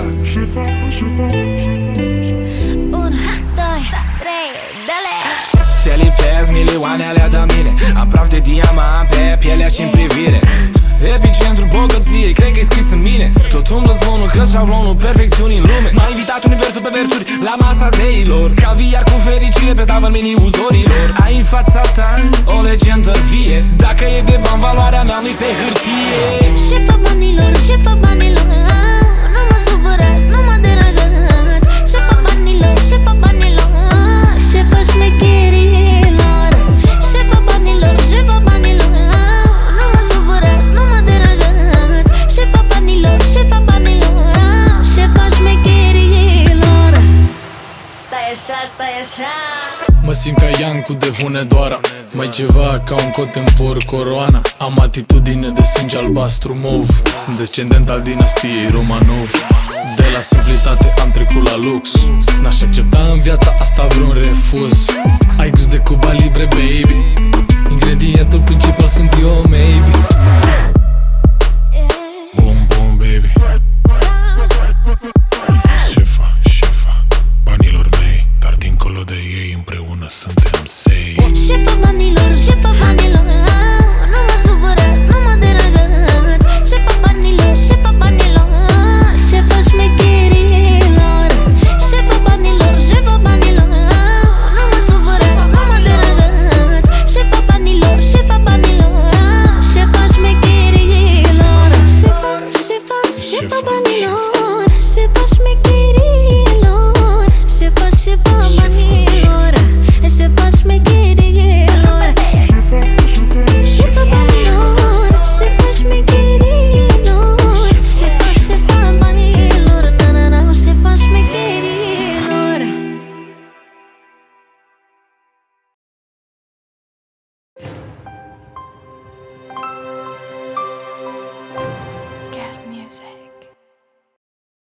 1, 2, 3, dale! Se lipesc milioane alea de mine. Am praf de diamant pe pielea și-n privire. Epicentru bogăției, cred că-i scris în mine. Tot umblă zvonul că șablonul perfecțiunii în lume. M-a invitat universul pe versuri la masa zeilor. Caviar cu fericire pe tavă în mini uzorilor. Ai în fața ta o legendă vie. Dacă e de bani, valoarea mea nu-i pe hârtie. Șefa banilor, șefa banilor, nu mă supărați, nu mă deranjați. Șefa banilor, șefa banilor, șefa șmecherilor. Șefa banilor, șefa banilor, nu mă supărați, nu mă deranjați. Șefa banilor, șefa banilor, șefa șmecherilor. Stai așa, stai așa. Mă simt ca Iancu de Hunedoara, mai ceva ca un contempor coroana. Am atitudine de sânge albastru mov. Sunt descendent al dinastiei Romanov. De la simplitate am trecut la lux. N-aș accepta în viața asta vreun refuz. Ai gust de Cuba Libre, baby. Ingredientul principal sunt eu, maybe.